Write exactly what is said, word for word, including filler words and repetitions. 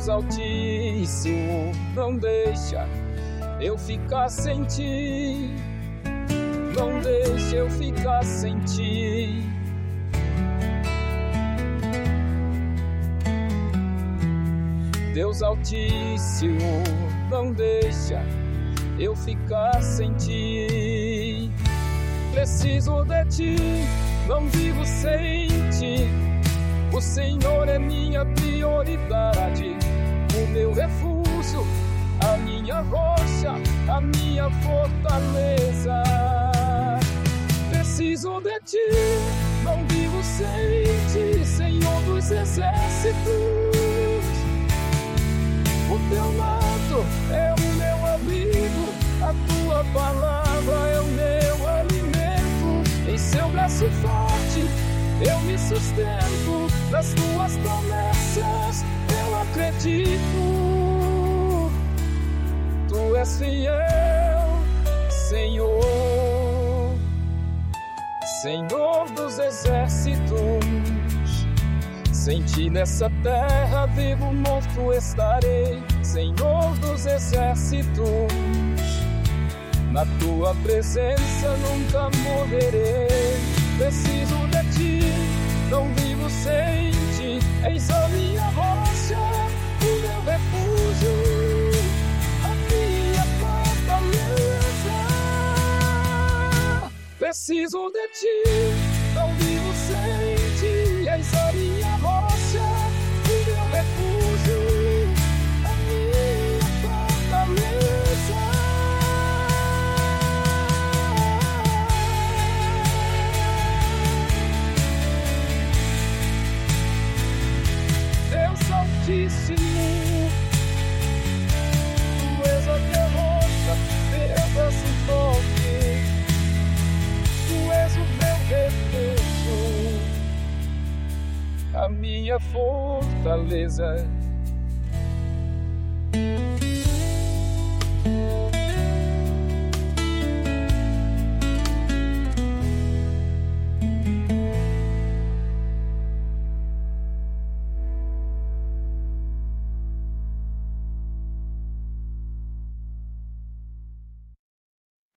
Deus Altíssimo, não deixa eu ficar sem ti, não deixa eu ficar sem ti. Deus Altíssimo, não deixa eu ficar sem ti. Preciso de ti, não vivo sem ti. O Senhor é minha prioridade, o meu refúgio, a minha rocha, a minha fortaleza. Preciso de ti, não vivo sem ti, Senhor dos exércitos. O teu manto é o meu abrigo, a tua palavra é o meu alimento. Em seu braço forte eu me sustento, nas tuas promessas eu acredito. Tu és fiel, Senhor, Senhor dos exércitos. Sem ti nessa terra vivo, morto estarei. Senhor dos exércitos, na tua presença nunca morrerei. Preciso de ti, não vivo sem ti. Eis a minha rocha, o meu refúgio, a minha fortaleza. Preciso de ti, não vivo sem ti. Eis a minha rocha, o meu refúgio, a minha fortaleza. Deus Altíssimo, tu és a minha rocha, Deus é um toque, tu és o meu refúgio, a minha fortaleza.